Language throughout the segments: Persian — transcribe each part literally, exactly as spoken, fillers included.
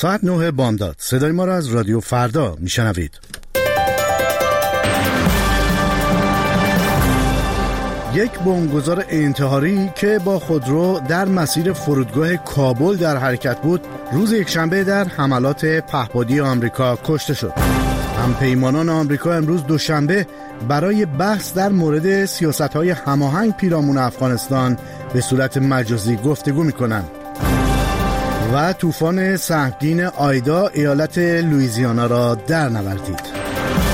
ساعت نه بامداد. صدای ما را از رادیو فردا میشنوید. یک بمبگذار انتحاری که با خودرو در مسیر فرودگاه کابل در حرکت بود، روز یکشنبه در حملات پهپادی آمریکا کشته شد. همپیمانان آمریکا امروز دوشنبه برای بحث در مورد سیاست‌های هماهنگ پیرامون افغانستان به صورت مجازی گفتگو می‌کنند. و طوفان سهمگین آیدا ایالت لوئیزیانا را در نوردید.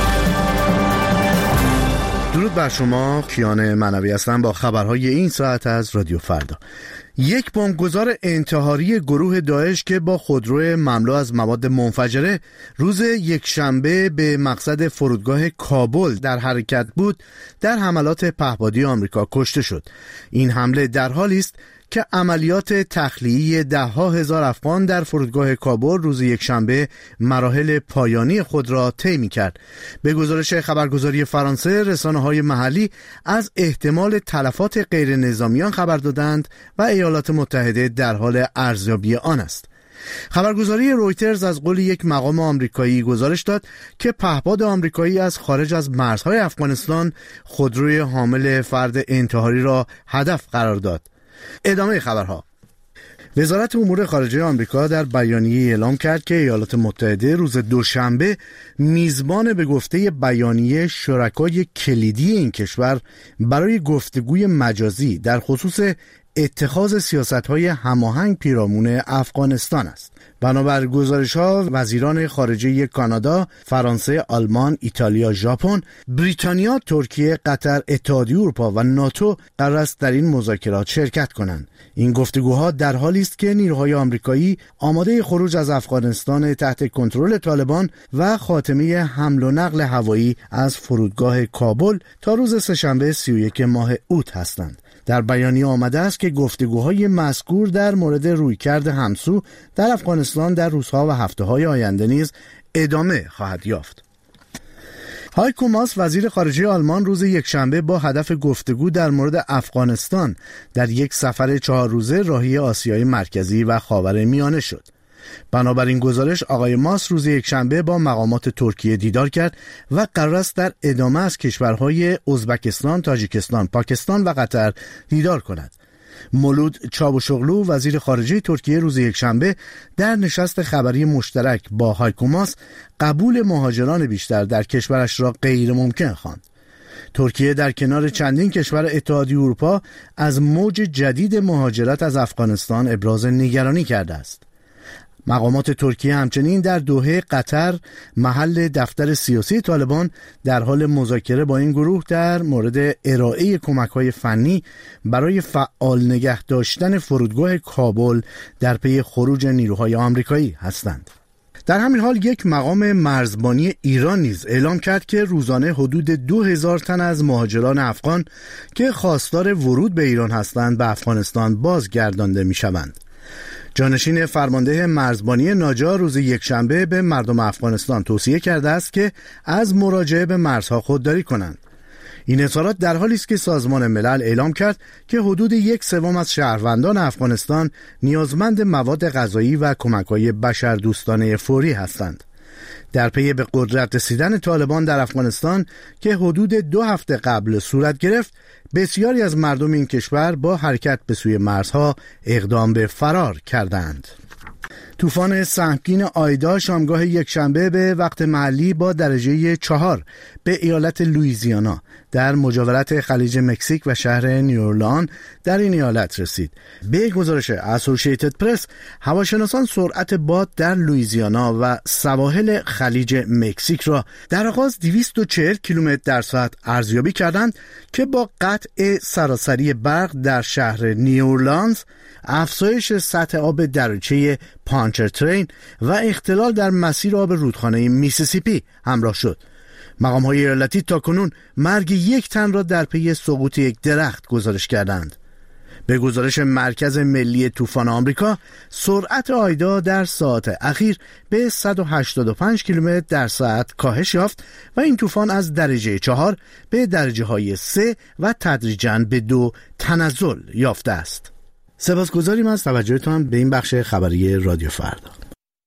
درود بر شما، کیان معنوی هستم با خبرهای این ساعت از رادیو فردا. یک بمبگذار انتحاری گروه داعش که با خودرو مملو از مواد منفجره روز یکشنبه به مقصد فرودگاه کابل در حرکت بود، در حملات پهپادی آمریکا کشته شد. این حمله در حالی است که عملیات تخلیه ده ها هزار افغان در فرودگاه کابل روز یکشنبه مراحل پایانی خود را طی می‌کرد. به گزارش خبرگزاری فرانسه، رسانه‌های محلی از احتمال تلفات غیر نظامیان خبر دادند و ایالات متحده در حال ارزیابی آن است. خبرگزاری رویترز از قول یک مقام آمریکایی گزارش داد که پهپاد آمریکایی از خارج از مرزهای افغانستان خودروی حامل فرد انتحاری را هدف قرار داد. ادامه خبرها. وزارت امور خارجه آمریکا در بیانیه اعلام کرد که ایالات متحده روز دوشنبه میزبان به گفته بیانیه شرکای کلیدی این کشور برای گفتگوی مجازی در خصوص اتخاذ سیاست‌های هماهنگ پیرامون افغانستان است. بنابر گزارش‌ها، وزیران خارجه کانادا، فرانسه، آلمان، ایتالیا، ژاپن، بریتانیا، ترکیه، قطر، اتحادیه اروپا و ناتو قرار است در این مذاکرات شرکت کنند. این گفتگوها در حالی است که نیروهای آمریکایی آماده خروج از افغانستان تحت کنترل طالبان و خاتمه حمل و نقل هوایی از فرودگاه کابل تا روز سه‌شنبه سی و یک ماه اوت هستند. در بیانیه آمده است که گفتگوهای مذکور در مورد رویکرد همسو در افغانستان در روزها و هفته‌های آینده نیز ادامه خواهد یافت. هایکو ماس، وزیر خارجه آلمان، روز یکشنبه با هدف گفتگو در مورد افغانستان در یک سفر چهار روزه راهی آسیای مرکزی و خاورمیانه شد. بنابراین گزارش، آقای ماس روز یکشنبه با مقامات ترکیه دیدار کرد و قرار است در ادامه از کشورهای ازبکستان، تاجیکستان، پاکستان و قطر دیدار کند. مولود چاوشوغلو، وزیر خارجه ترکیه، روز یکشنبه در نشست خبری مشترک با هایکو ماس قبول مهاجران بیشتر در کشورش را غیر ممکن خواند. ترکیه در کنار چندین کشور اتحادیه اروپا از موج جدید مهاجرت از افغانستان ابراز نگرانی کرده است. مقامات ترکیه همچنین در دوحه، قطر، محل دفتر سیاسی طالبان، در حال مذاکره با این گروه در مورد ارائه کمک‌های فنی برای فعال نگه داشتن فرودگاه کابل در پی خروج نیروهای آمریکایی هستند. در همین حال یک مقام مرزبانی ایران نیز اعلام کرد که روزانه حدود دو هزار تن از مهاجران افغان که خواستار ورود به ایران هستند به افغانستان بازگردانده می‌شوند. جانشین فرمانده مرزبانی ناجا روز یکشنبه به مردم افغانستان توصیه کرده است که از مراجعه به مرزها خودداری کنند. این اظهارات در حالی است که سازمان ملل اعلام کرد که حدود یک سوم از شهروندان افغانستان نیازمند مواد غذایی و کمک‌های بشردوستانه فوری هستند. در پی به قدرت رسیدن طالبان در افغانستان که حدود دو هفته قبل صورت گرفت، بسیاری از مردم این کشور با حرکت به سوی مرزها اقدام به فرار کردند. طوفان سهمگین آیدا شامگاه یکشنبه به وقت محلی با درجه چهار به ایالت لوئیزیانا در مجاورت خلیج مکزیک و شهر نیورلان در این ایالت رسید. به گزارش اسوسییتد پرس، هواشناسان سرعت باد در لوئیزیانا و سواحل خلیج مکزیک را در آغاز دویست و چهل کیلومتر در ساعت ارزیابی کردند که با قطع سراسری برق در شهر نیورلانز، افزایش سطح آب دریاچه پانچرترین و اختلال در مسیر آب رودخانه میسیسیپی همراه شد. مقام‌های ایالتی تاکنون مرگ یک تن را در پی سقوط یک درخت گزارش کردند. به گزارش مرکز ملی طوفان آمریکا، سرعت آیدا در ساعات اخیر به صد و هشتاد و پنج کیلومتر در ساعت کاهش یافت و این طوفان از درجه چهار به درجه های سه و تدریجاً به دو تنزل یافته است. سپاسگزاریم از توجهتان به این بخش خبری رادیو فردا.